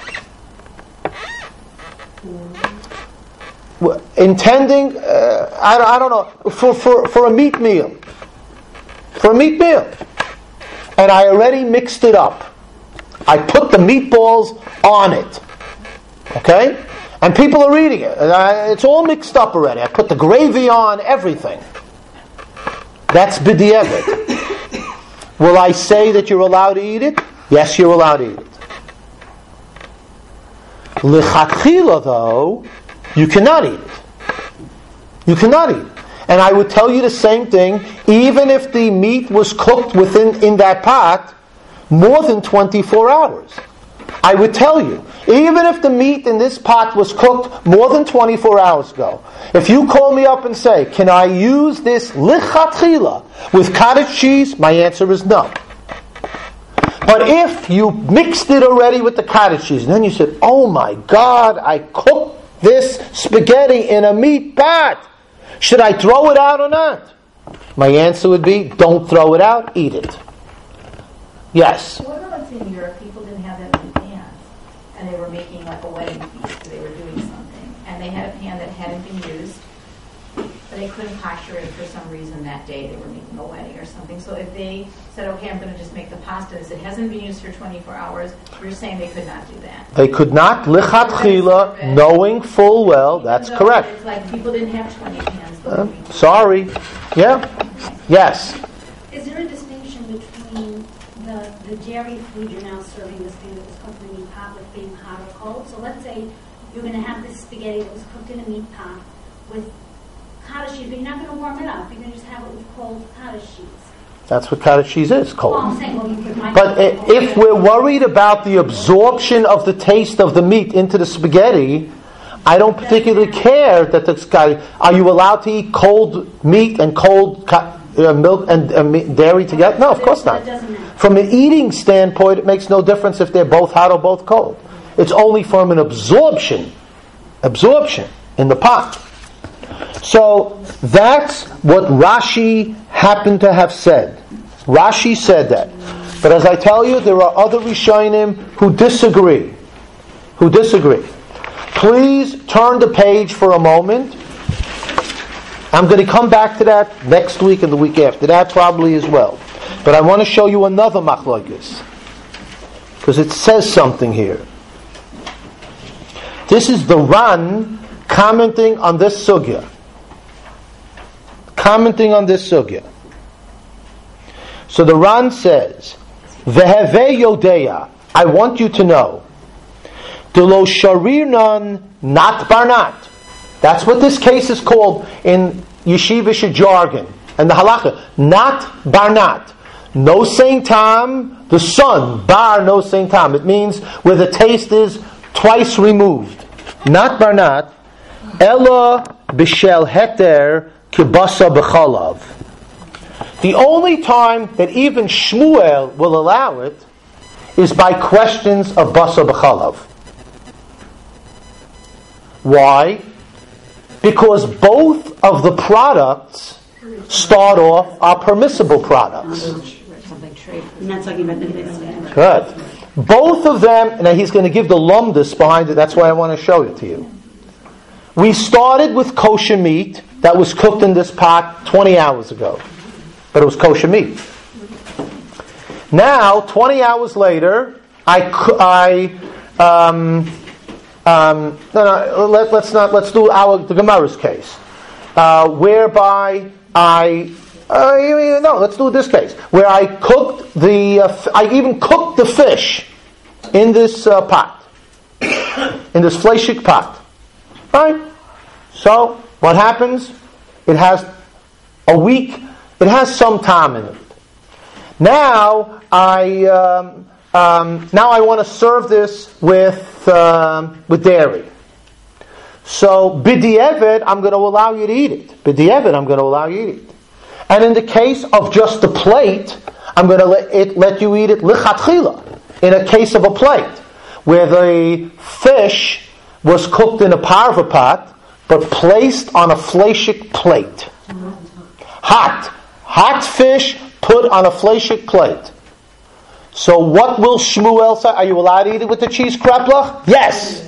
Intending, uh, I, I don't know, for, for, for a meat meal. For a meat meal. And I already mixed it up. I put the meatballs on it. Okay? And people are eating it. And I, it's all mixed up already. I put the gravy on, everything. That's b'di'eved. Will I say that you're allowed to eat it? Yes, you're allowed to eat it. Lichatchila, though, you cannot eat it. You cannot eat it. And I would tell you the same thing, even if the meat was cooked within in that pot more than twenty-four hours. I would tell you, even if the meat in this pot was cooked more than twenty-four hours ago, if you call me up and say, can I use this lichatchila with cottage cheese? My answer is no. But if you mixed it already with the cottage cheese, and then you said, oh my God, I cooked this spaghetti in a meat pot, should I throw it out or not? My answer would be, don't throw it out, eat it. Yes? What about in Europe, people didn't have that many pans, and they were making like a wedding feast, they were doing something, and they had a pan that hadn't been used, but they couldn't kosher it for some reason that day, they were making a wedding or something. So if they said, okay, I'm going to just make the pasta, it hasn't been used for twenty-four hours, you're saying they could not do that. They could not, lichatchila, knowing full well, that's Even correct. It's like people didn't have twenty pans. Uh, sorry. Yeah? Yes. Is there a distinction between the, the dairy food you're now serving, this thing that was cooked in a meat pot, with being hot or cold? So let's say you're going to have this spaghetti that was cooked in a meat pot with cottage cheese, but you're not going to warm it up. You're going to just have it with cold cottage cheese. That's what cottage cheese is, cold. Well, I'm saying, well, you could But i- if we're worried about the absorption of the taste of the meat into the spaghetti, I don't particularly care that this guy. Are you allowed to eat cold meat and cold co- uh, milk and uh, meat, dairy together? No, of course not. From an eating standpoint, it makes no difference if they're both hot or both cold. It's only from an absorption, absorption in the pot. So that's what Rashi happened to have said. Rashi said that. But as I tell you, there are other Rishonim who disagree. Who disagree. Please turn the page for a moment. I'm going to come back to that next week and the week after that probably as well. But I want to show you another machlokes, because it says something here. This is the Ran commenting on this sugya. Commenting on this sugya. So the Ran says, Veheve Yodeya, I want you to know, Delo Sharirnan Not Barnat. That's what this case is called in yeshivish jargon and the halacha. Not Barnat. No same time, the sun, bar no same time. It means where the taste is twice removed. not barnat, ella b'shel heter kibasa b'chalav. The only time that even Shmuel will allow it is by questions of basa b'chalav. Why? Because both of the products start off are permissible products. I'm not talking about the mixed. Good. Both of them, now he's going to give the lumdus behind it, that's why I want to show it to you. We started with kosher meat that was cooked in this pot twenty hours ago. But it was kosher meat. Now, twenty hours later, I, I um, um, no, no, let, let's not, let's do our, the Gemara's case, uh, whereby I, uh, no, let's do this case, where I cooked the, uh, I even cooked the fish in this uh, pot, in this fleshik pot. Right? So, what happens? It has a week, it has some time in it. Now, I, um, um, now I want to serve this with, um, with dairy. So, b'di'evet, I'm going to allow you to eat it. B'di'evet, I'm going to allow you to eat it. And in the case of just the plate, I'm going to let, it, let you eat it lichatchila, in a case of a plate, where the fish was cooked in a parva pot, but placed on a fleshik plate. Hot. Hot fish put on a fleshik plate. So what will Shmuel say? Are you allowed to eat it with the cheese kreplach? Yes.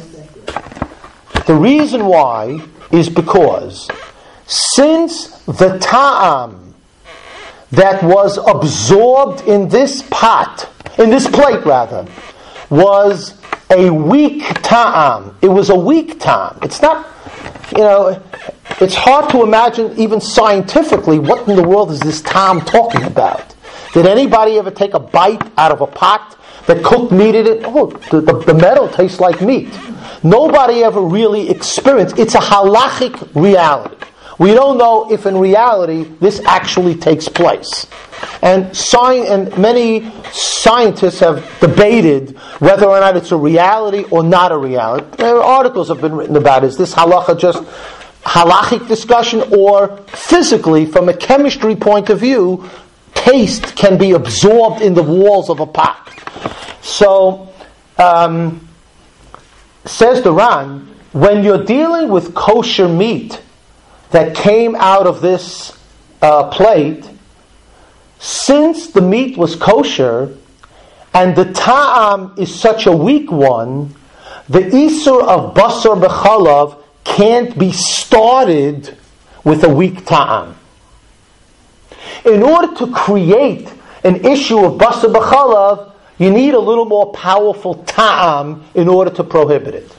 The reason why is because since the ta'am that was absorbed in this pot, in this plate rather, was a weak ta'am. It was a weak ta'am. It's not, you know, it's hard to imagine even scientifically what in the world is this ta'am talking about. Did anybody ever take a bite out of a pot that cooked meat in it? Oh, the, the, the metal tastes like meat. Nobody ever really experienced. It's a halachic reality. We don't know if in reality this actually takes place. And sci- and many scientists have debated whether or not it's a reality or not a reality. There are articles have been written about, is this halacha just halachic discussion, or physically, from a chemistry point of view, taste can be absorbed in the walls of a pot. So, um, says the Ran, when you're dealing with kosher meat that came out of this uh, plate, since the meat was kosher and the ta'am is such a weak one, the isur of basar b'chalav can't be started with a weak ta'am. In order to create an issue of basar b'chalav, you need a little more powerful ta'am in order to prohibit it.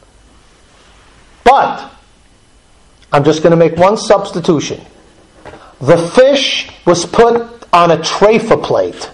But I'm just going to make one substitution. The fish was put on a treifa plate.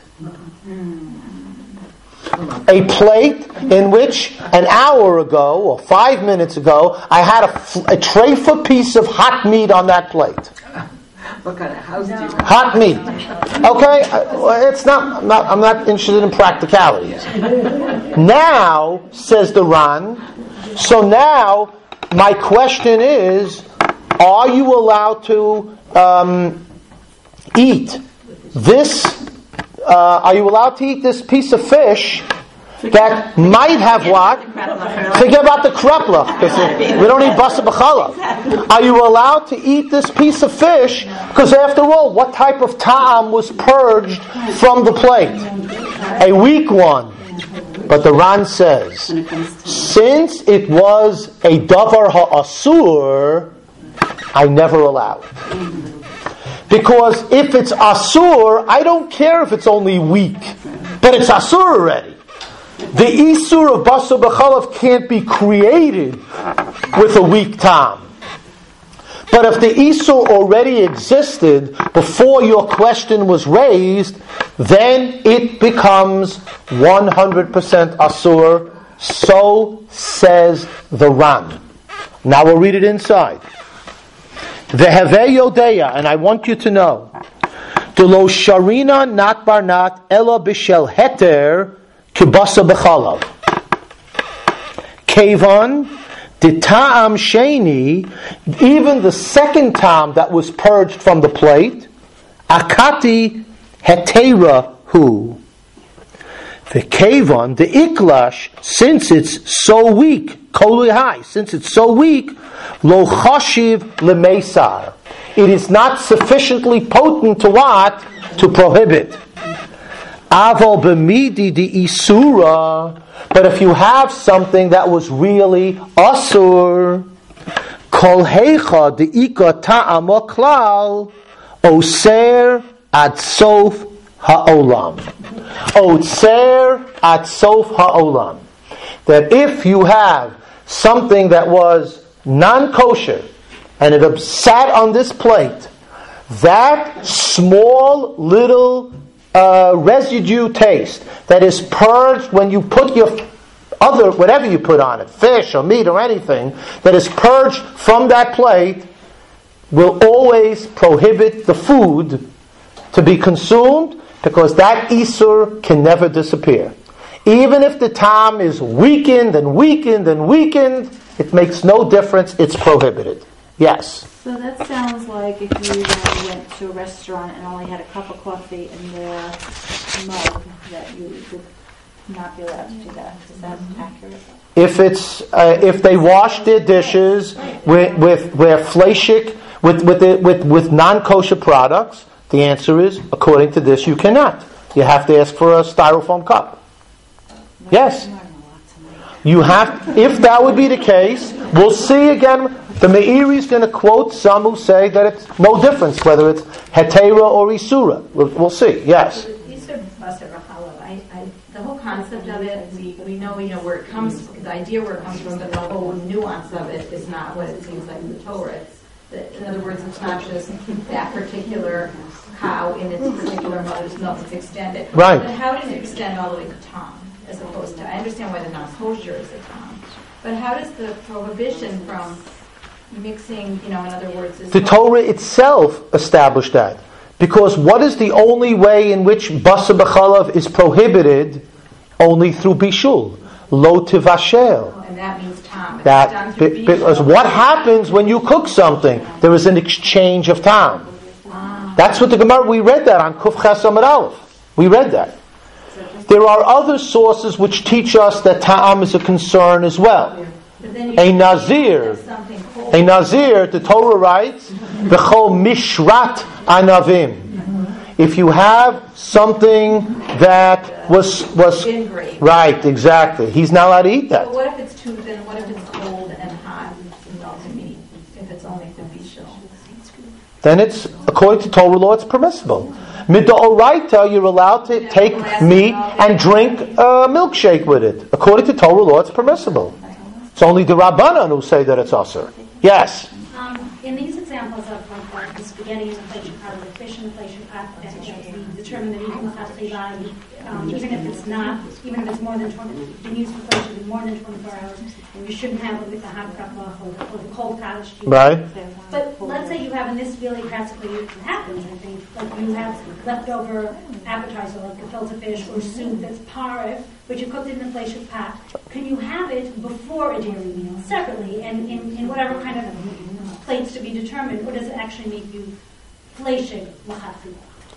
A plate in which an hour ago or five minutes ago I had a, a treifa piece of hot meat on that plate. What kind of house do you have? Hot meat. Okay? It's not, I'm not, I'm not interested in practicalities. Now, says the Ran, so now my question is, are you allowed to um, eat this, uh, are you allowed to eat this piece of fish that might have what? Forget about the kreplach, because we don't eat basar b'chalav. Are you allowed to eat this piece of fish? Because after all, what type of ta'am was purged from the plate? A weak one. But the Ran says, since it was a davar ha'asur, I never allow it. Because if it's asur, I don't care if it's only weak, but it's asur already. The isur of basar b'chalav can't be created with a weak tam. But if the isur already existed before your question was raised, then it becomes one hundred percent asur. So says the Ran. Now we'll read it inside. Vehevei yodeya, and I want you to know, Delo sharina nat barnat ela b'shel heter kibasa b'chalav. Kevan The ta'am sheni, even the second ta'am that was purged from the plate, akati hetera hu. The kevon, the iklash, since it's so weak, koli high, since it's so weak, lo chashiv lemesar. It is not sufficiently potent to what? To prohibit. Aval b'midi di isura. But if you have something that was really asur, kol heicha di ika ta'ama klal, oser ad sof ha'olam. Oser ad sof ha'olam. That if you have something that was non-kosher, and it sat on this plate, that small little uh, residue taste that is purged when you put your other, whatever you put on it, fish or meat or anything, that is purged from that plate, will always prohibit the food to be consumed, because that isur can never disappear. Even if the tam is weakened and weakened and weakened, it makes no difference, it's prohibited. Yes? So that sounds like if you uh, went to a restaurant and only had a cup of coffee in their mug, that you would not be allowed to do that. Is that accurate? If it's uh, if they wash their dishes with with with fleshik, with with the, with with non-kosher products, the answer is, according to this, you cannot. You have to ask for a styrofoam cup. Yes. You have. If that would be the case, we'll see again. The Meiri is going to quote some who say that it's no difference whether it's hetera or isura. We'll, we'll see. Yes. I, I, the whole concept of it, we, we know we know where it comes from. The idea where it comes from, but the whole nuance of it is not what it seems like in the Torah. It's the, in other words, it's not just that particular cow in its particular mother's milk. It's extended. Right. But how does it extend all the way to tom, as opposed to? I understand why the non-kosher is a tom, but how does the prohibition from mixing, you know, in other words, is the Torah itself established that. Because what is the only way in which basa b'chalav is prohibited? Only through bishul. Lo tivashel. And that means tam. That, be, because what happens when you cook something? There is an exchange of tam. Ah. That's what the Gemara, we read that on Kuf Ches Amud Aleph. We read that. There are other sources which teach us that ta'am is a concern as well. A nazir, a nazir, the Torah writes, v'chol mishrat anavim. If you have something that was was right, exactly, he's not allowed to eat that. But what if it's too thin? What if it's cold and hot and not to meat? If it's only for bishul, then it's, according to Torah law, it's permissible. Midoraita, you're allowed to take meat and drink a milkshake with it. According to Torah law, it's permissible. It's only the Rabbanan who say that it's asur. Yes? Um, in these examples of like the spaghetti and the fleshik pot, or the fish and the fleshik pot, we determine that even the um, even if it's not, even if it's more than twenty, been used for fleshik more than twenty-four hours, and you shouldn't have it with the hot krapach or, or the cold cottage cheese. Right. But let's say you have, and this really practically happens, I think, like you have leftover appetizer, like gefilte fish or soup that's parve, but you cooked it in a fleshik pot. Can you have it before a dairy meal, separately, and in, in whatever kind of plates to be determined, or does it actually make you fleshik l'chatchila?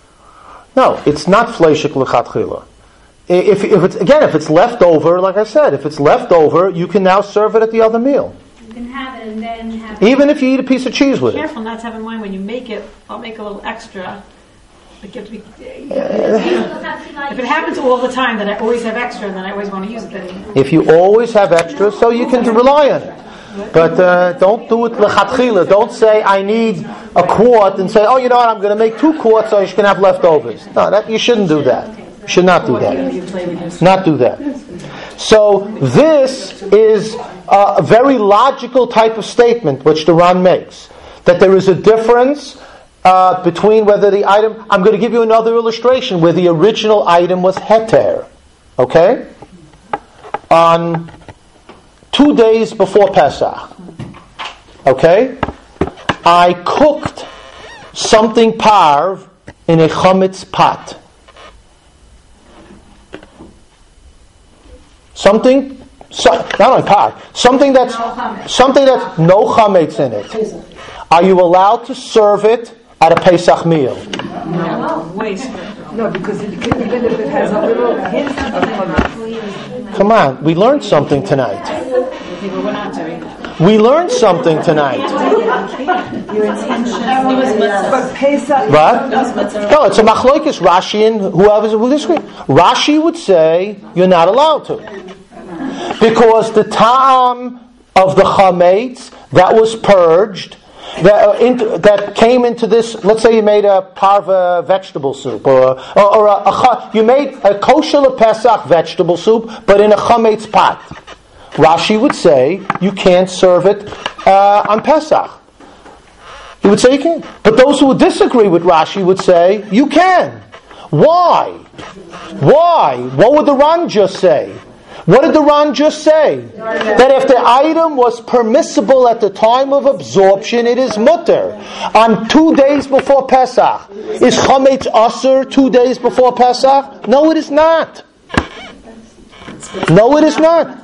No, it's not fleshik l'chatchila. If, if it's, again, if it's left over, like I said, if it's left over, you can now serve it at the other meal. You can have it and then have it. Even if you eat a piece of cheese with it. Careful not to have in mind when you make it, I'll make a little extra. It gives me, if it happens all the time that I always have extra, then I always want to use it. Then. If you always have extra, so you can rely on it. But uh, don't do it l'chatchila. Don't say, I need a quart, and say, oh, you know what, I'm going to make two quarts so you can have leftovers. No, that you shouldn't do that. You should not do that. Not do that. So this is a very logical type of statement which the Ran makes. That there is a difference uh, between whether the item... I'm going to give you another illustration where the original item was heter. Okay? On two days before Pesach. Okay? I cooked something parv in a chametz pot. Something So, not only pot, something that's something that's no chametz in it. Are you allowed to serve it at a Pesach meal? No, way stricter. No, because it, even if it has a little hint of chametz. Come on, we learned something tonight. Okay, but we're not doing that. We learned something tonight. Your intention. But Pesach. What? No, it's a machlokes. Rashi and whoever who disagree. Rashi would say you're not allowed to, because the ta'am of the chametz that was purged, that uh, into, that came into this. Let's say you made a parva vegetable soup, or or, or a, a, you made a kosher Pesach vegetable soup, but in a chametz pot. Rashi would say you can't serve it uh, on Pesach. He would say you can't. But those who would disagree with Rashi would say you can. Why? Why? What would the Ran just say? What did the Ran just say? That if the item was permissible at the time of absorption, it is mutter. On two days before Pesach, is chametz asur two days before Pesach? No, it is not. No, it is not.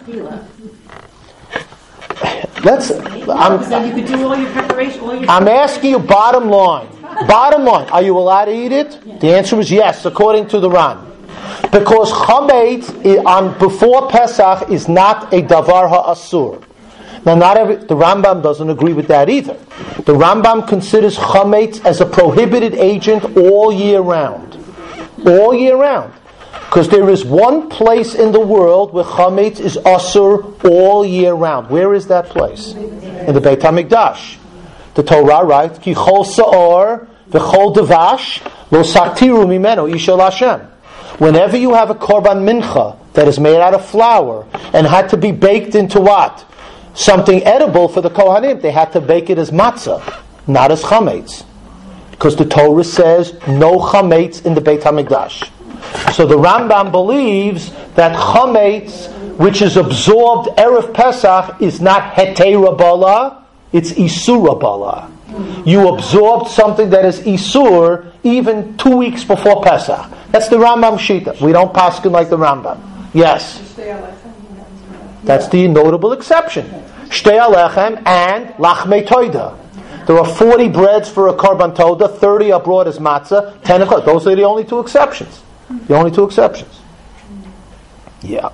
Let's. I'm, Then you could do all your preparation, all your. I'm asking you bottom line. Bottom line, are you allowed to eat it? The answer is yes, according to the Ran. Because chametz on before Pesach is not a davar ha'asur. Now, not every the Rambam doesn't agree with that either. The Rambam considers chametz as a prohibited agent all year round, all year round. Because there is one place in the world where chametz is asur all year round. Where is that place? In the Beit HaMikdash. The Torah writes, Ki chol sa'or v'chol devash lo saktiru mimeno ishal Hashem. Whenever you have a korban mincha that is made out of flour and had to be baked into what? Something edible for the Kohanim. They had to bake it as matzah, not as chametz. Because the Torah says no chametz in the Beit HaMikdash. So the Rambam believes that chametz, which is absorbed Erev Pesach, is not hetera bala, it's isura bala. You absorbed something that is isur even two weeks before Pesach. That's the Rambam Shita. We don't paskin like the Rambam. Yes. That's the notable exception. Shtei alechem and lachmei toida. There are forty breads for a korban toda, thirty are brought as matzah, ten o'clock. Those are the only two exceptions. The only two exceptions. Yeah.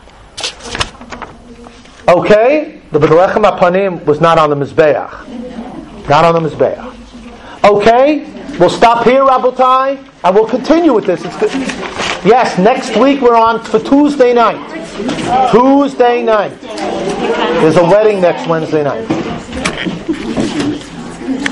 Okay, the B'lechem HaPanim was not on the Mizbeach. Not on the Mizbeach. Okay, we'll stop here, Rabotai, and we'll continue with this. It's good. Yes, next week we're on for Tuesday night. Tuesday night. There's a wedding next Wednesday night.